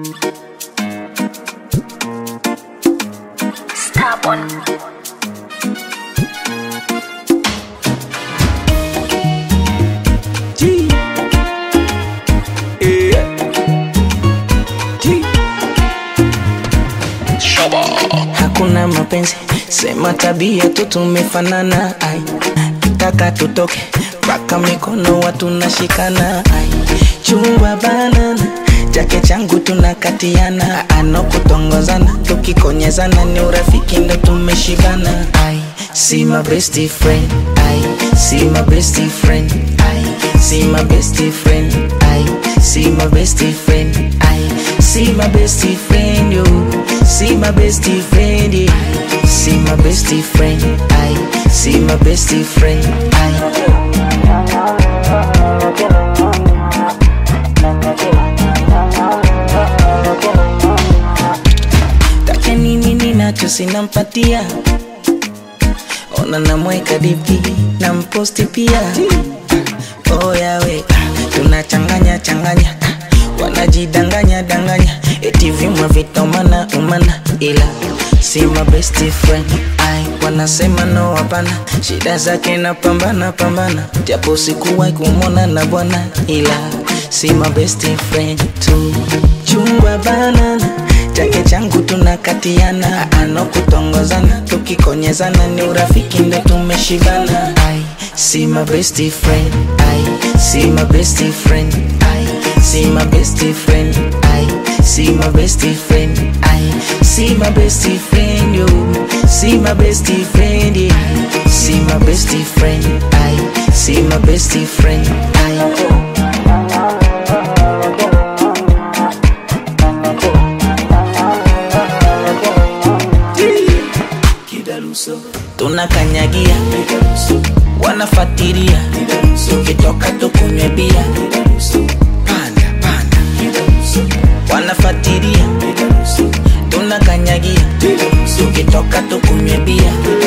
Stubborn. G. Yeah. G. Shaba. Hakuna mapenzi, sema tabia tu tumefanana. Ai, kitaka tutoke paka mikono watu nashikana. Ai, chumba banana chake changu tunakatiana. Ano kutongozana tukikonyezana ni urafiki ndo tumeshibana. Ai, see my bestie friend. Ai, see my bestie friend. Ai, see my bestie friend. Ai, see my bestie friend. Ai, see my bestie friend. You see my bestie friend. Yeah. See my bestie friend. I see my bestie friend. Take nini ninacho sinampatia. Ona namweka DP na mposti pia. Oh yawe tunachanganya changanya, wanajidanganya danganya, eti vyuma vitomana umana, ila see my bestie friend. Ai, wanasema no hapana, shida zake na pambana pambana, japo sikuwahi kumwona na bwana, ila see my bestie friend too. Chungwa banana chake changu tunakatiana. Ano kutongozana tukikonyezana ni urafiki ndo tumeshibana. Ai, see my bestie friend. Ai, see my bestie friend. Ai, see my bestie friend. I see my bestie friend. I see my bestie friend. You see my bestie friend. Yeah. See my bestie friend. I see my bestie friend. Tunakanyagia, wanafatiria, tukitoka tukunywe bia. Panda, panda, wanafatiria, tunakanyagia, tukitoka tukunywe bia.